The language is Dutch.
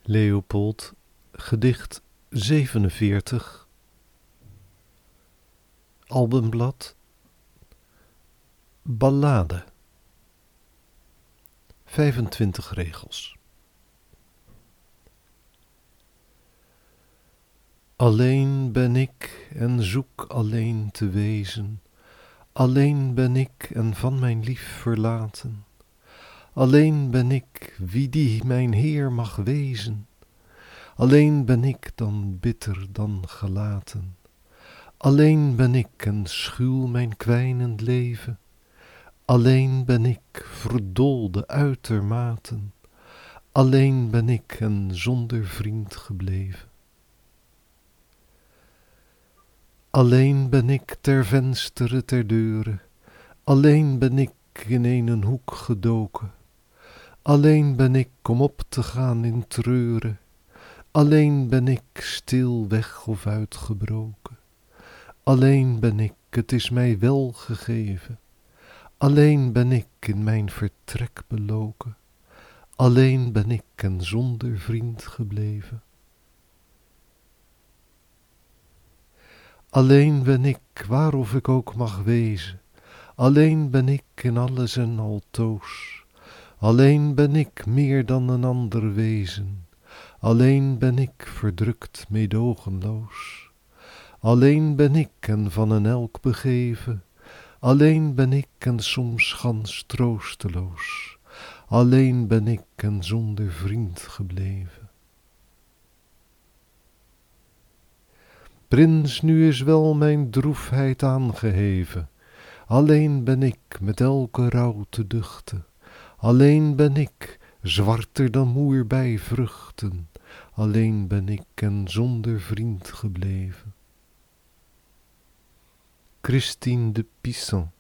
Leopold, gedicht 47, albumblad, ballade, 25 regels. Alleen ben ik en zoek alleen te wezen, alleen ben ik en van mijn lief verlaten. Alleen ben ik wie die mijn Heer mag wezen, alleen ben ik dan bitter dan gelaten. Alleen ben ik en schuw mijn kwijnend leven, alleen ben ik verdolde uitermaten. Alleen ben ik en zonder vriend gebleven. Alleen ben ik ter vensteren ter deure, alleen ben ik in een hoek gedoken. Alleen ben ik om op te gaan in treuren, alleen ben ik stil weg of uitgebroken. Alleen ben ik, het is mij wel gegeven, alleen ben ik in mijn vertrek beloken. Alleen ben ik en zonder vriend gebleven. Alleen ben ik, waarof ik ook mag wezen, alleen ben ik in alles en altoos. Alleen ben ik meer dan een ander wezen, alleen ben ik verdrukt meedogenloos. Alleen ben ik en van een elk begeven, alleen ben ik en soms gans troosteloos. Alleen ben ik en zonder vriend gebleven. Prins, nu is wel mijn droefheid aangeheven, alleen ben ik met elke rouw te duchten. Alleen ben ik, zwarter dan moer bij vruchten, alleen ben ik en zonder vriend gebleven. Christine de Pissant.